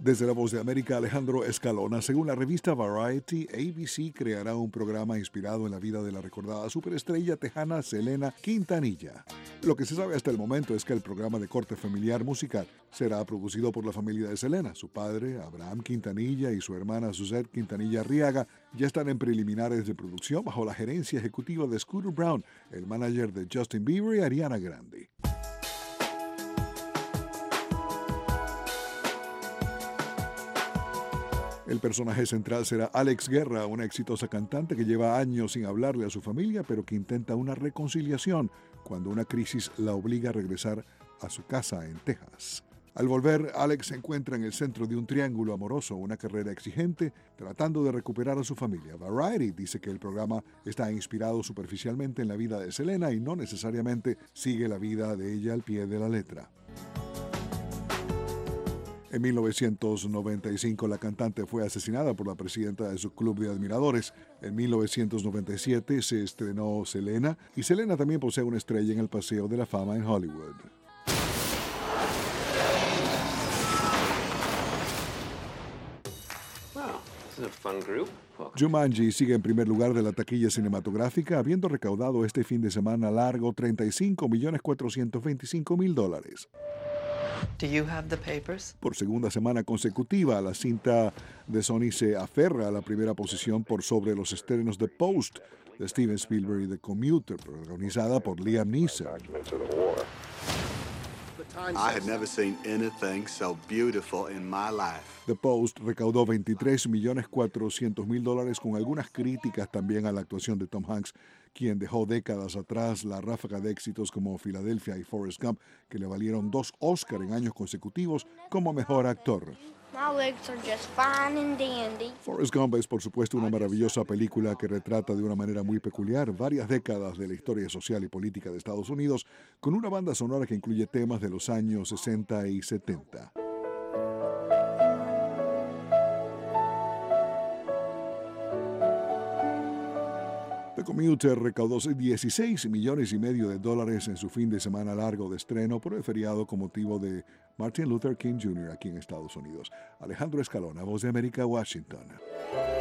Desde la Voz de América, Alejandro Escalona. Según la revista Variety, ABC creará un programa inspirado en la vida de la recordada superestrella tejana Selena Quintanilla. Lo que se sabe hasta el momento es que el programa de corte familiar musical será producido por la familia de Selena. Su padre, Abraham Quintanilla, y su hermana Suzette Quintanilla Arriaga ya están en preliminares de producción bajo la gerencia ejecutiva de Scooter Brown, el manager de Justin Bieber y Ariana Grande. El personaje central será Alex Guerra, una exitosa cantante que lleva años sin hablarle a su familia, pero que intenta una reconciliación cuando una crisis la obliga a regresar a su casa en Texas. Al volver, Alex se encuentra en el centro de un triángulo amoroso, una carrera exigente, tratando de recuperar a su familia. Variety dice que el programa está inspirado superficialmente en la vida de Selena y no necesariamente sigue la vida de ella al pie de la letra. En 1995, la cantante fue asesinada por la presidenta de su club de admiradores. En 1997 se estrenó Selena, y Selena también posee una estrella en el Paseo de la Fama en Hollywood. Jumanji sigue en primer lugar de la taquilla cinematográfica, habiendo recaudado este fin de semana largo $35.425.000. Do you have the papers? Por segunda semana consecutiva, la cinta de Sony se aferra a la primera posición por sobre los estrenos de Post, de Steven Spielberg, y The Commuter, protagonizada por Liam Neeson. I had never seen anything so beautiful in my life. The Post recaudó $23.400.000 con algunas críticas también a la actuación de Tom Hanks, quien dejó décadas atrás la ráfaga de éxitos como Philadelphia y Forrest Gump, que le valieron 2 Oscar en años consecutivos como mejor actor. My legs are just fine and dandy. Forrest Gump es, por supuesto, una maravillosa película que retrata de una manera muy peculiar varias décadas de la historia social y política de Estados Unidos, con una banda sonora que incluye temas de los años 60 y 70. The Commuter recaudó $16.5 millones en su fin de semana largo de estreno por el feriado con motivo de Martin Luther King Jr. aquí en Estados Unidos. Alejandro Escalona, Voz de América, Washington.